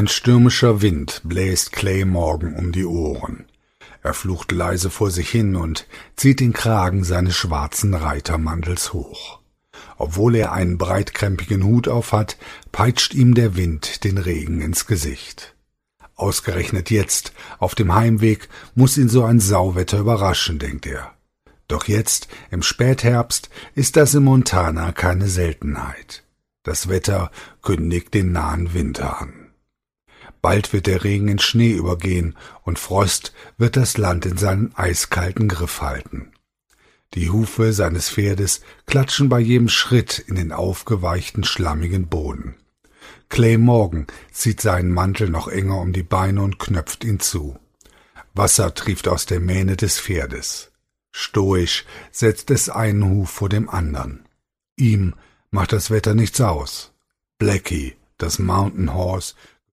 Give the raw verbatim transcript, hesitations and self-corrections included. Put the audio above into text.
Ein stürmischer Wind bläst Clay Morgan um die Ohren. Er flucht leise vor sich hin und zieht den Kragen seines schwarzen Reitermantels hoch. Obwohl er einen breitkrempigen Hut aufhat, peitscht ihm der Wind den Regen ins Gesicht. Ausgerechnet jetzt, auf dem Heimweg, muss ihn so ein Sauwetter überraschen, denkt er. Doch jetzt, im Spätherbst, ist das in Montana keine Seltenheit. Das Wetter kündigt den nahen Winter an. Bald wird der Regen in Schnee übergehen und Frost wird das Land in seinen eiskalten Griff halten. Die Hufe seines Pferdes klatschen bei jedem Schritt in den aufgeweichten, schlammigen Boden. Clay Morgan zieht seinen Mantel noch enger um die Beine und knöpft ihn zu. Wasser trieft aus der Mähne des Pferdes. Stoisch setzt es einen Huf vor dem anderen. Ihm macht das Wetter nichts aus. Blackie, das Mountain Horse,